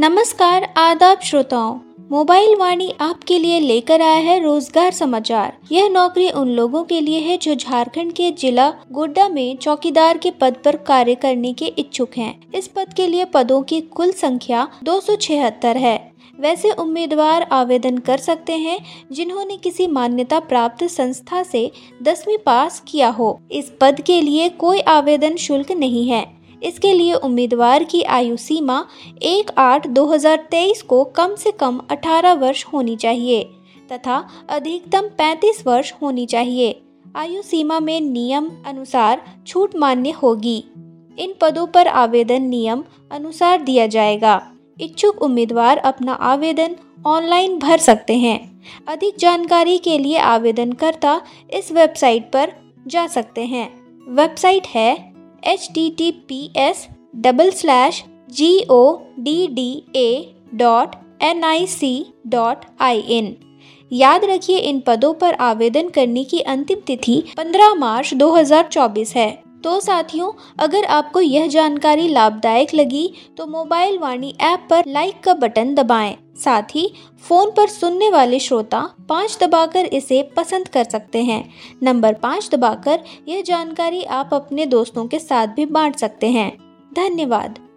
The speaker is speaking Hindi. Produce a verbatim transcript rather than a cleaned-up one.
नमस्कार आदाब श्रोताओं, मोबाइल वाणी आपके लिए लेकर आया है रोजगार समाचार। यह नौकरी उन लोगों के लिए है जो झारखंड के जिला गोड्डा में चौकीदार के पद पर कार्य करने के इच्छुक हैं। इस पद के लिए पदों की कुल संख्या दो सौ छिहत्तर है। वैसे उम्मीदवार आवेदन कर सकते हैं जिन्होंने किसी मान्यता प्राप्त संस्था से दसवीं पास किया हो। इस पद के लिए कोई आवेदन शुल्क नहीं है। इसके लिए उम्मीदवार की आयु सीमा एक आठ दो हज़ार तेईस को कम से कम अठारह वर्ष होनी चाहिए तथा अधिकतम पैंतीस वर्ष होनी चाहिए। आयु सीमा में नियम अनुसार छूट मान्य होगी। इन पदों पर आवेदन नियम अनुसार दिया जाएगा। इच्छुक उम्मीदवार अपना आवेदन ऑनलाइन भर सकते हैं। अधिक जानकारी के लिए आवेदनकर्ता इस वेबसाइट पर जा सकते हैं। वेबसाइट है H T T P S double slash G O D D A dot N I C dot I in. याद रखिए, इन पदों पर आवेदन करने की अंतिम तिथि पंद्रह मार्च दो हज़ार चौबीस है। तो साथियों, अगर आपको यह जानकारी लाभदायक लगी तो मोबाइल वाणी ऐप पर लाइक का बटन दबाएं। साथ ही फोन पर सुनने वाले श्रोता पाँच दबाकर इसे पसंद कर सकते हैं। नंबर पाँच दबाकर यह जानकारी आप अपने दोस्तों के साथ भी बांट सकते हैं। धन्यवाद।